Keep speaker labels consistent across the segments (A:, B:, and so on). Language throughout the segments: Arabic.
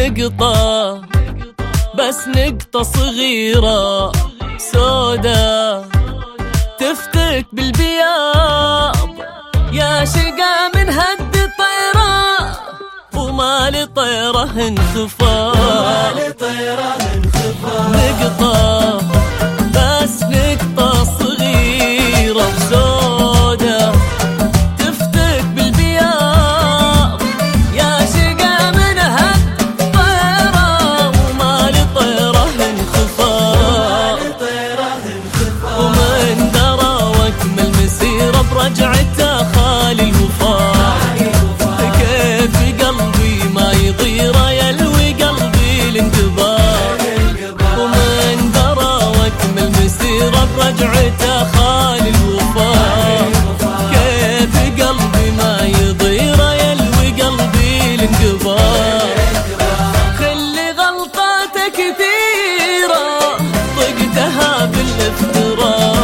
A: نقطة بس نقطة صغيرة سودا تفتك بالبياض، يا شقا من هد طيرة وما لطيرة انخفاض. نقطة بس نقطة صغيرة سودا تفتك بالبياض، يا شقا من هد طيرة وما لطيرة انخفاض. ومن درى واكمل مسيرة برجعته خالي الوفاء، كيف قلبي ما يضير يلوي قلبي الانقباض. ومن درى واكمل مسيرة برجعته خالي الوفاء، كيف قلبي ما يضير يلوي قلبي الانقباض. خلي غلطاته كثيرة ضقتها بالافتراء،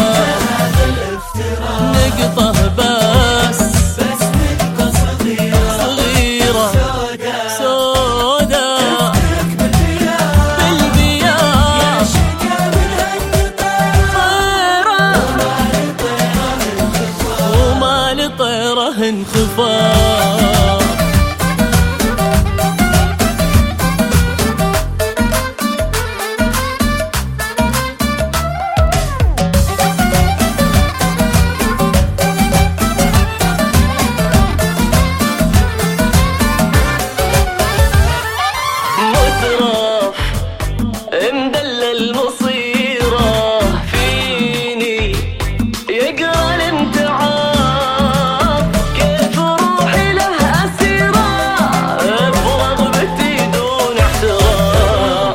A: نقطة بس نقطة صغيرة سودا بالبياض، وما لطيرة انخفاض. مدلل مصيره فيني يقرا الامتعاض، كيف روحي له اسيره برغبتي دون احترام.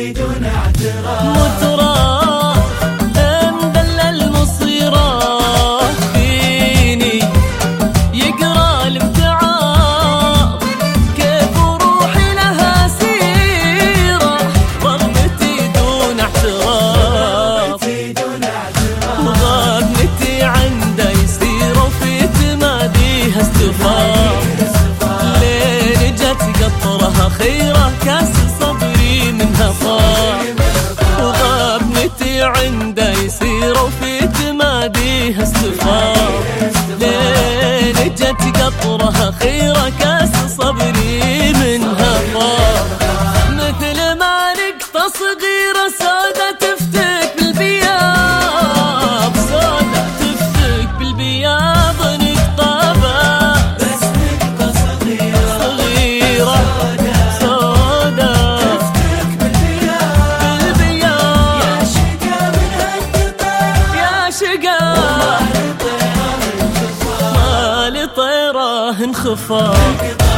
A: متراب مدلل مصيره فيني يقرا الامتعاض، كيف روحي له اسيره رغبتي دون احترام. مغابنتي عنده يسير وفي تماديها استفاض، لين جت قطرها خيره كاس صبري منها فاض. وغابنتي عنده يسير وفي تماديها استفاض، لين جت قطرها خيره كاس صبري منها فاض. مثل ما نقطة صغيرة سودا تفتك بالبياض، سودا تفتك بالبياض. نقطة بس نقطة صغيرة سودا تفتك بالبياض، يا شقا من هالقطار، يا شقا ما لطيرة انخفاض.